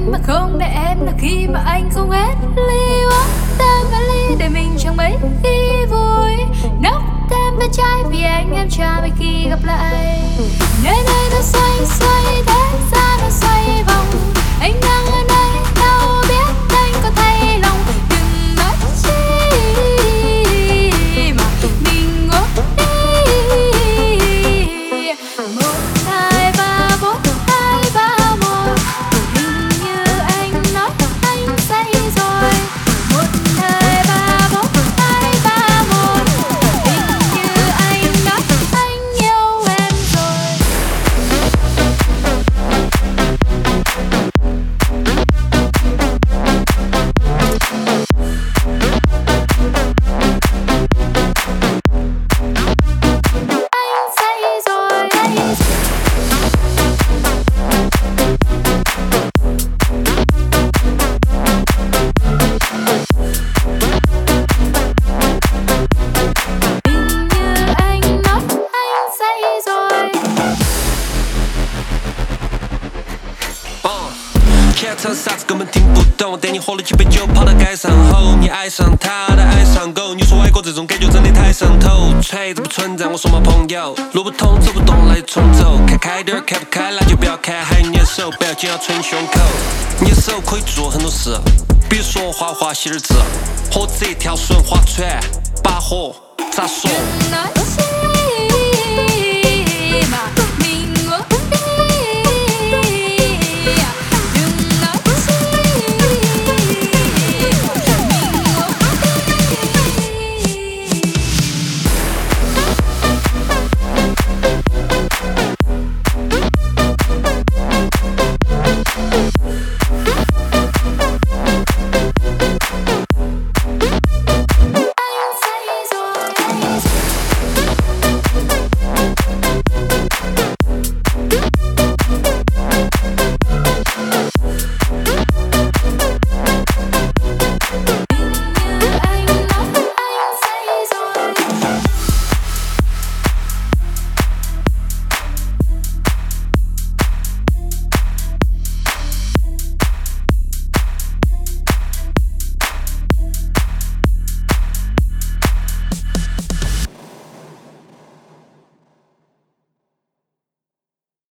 anh mà không để em là khi mà anh không hết ly uống thêm vài ly để mình chẳng mấy khi vui nốc thêm vài chai vì anh em cha mấy khi gặp lại nơi đây nó xoay xoay thế gian nó xoay vòng anh đang ở đây đâu biết anh có thay lòng đừng nói chi mà mình ngốc đi 1, 2, 3, 4, 2, 3, 1 hình như anh nói anh say rồi 1, 2, 3, 4, 2, 3, 1 hình như anh nói anh yêu em rồi. Anh say rồi hình như anh nói anh say rồi. 开场啥子根本听不懂，带你喝了几杯酒，跑到街上后，你爱上他，他爱上狗。你说外国这种感觉真的太上头，锤子不存在，我说嘛朋友，路不通走不动，那就重走。看开点儿，看不开那就不要看，还有你的手，不要紧要捶胸口。你的手可以做很多事，比如说画画、写点字，或者一条绳划船，把火咋说？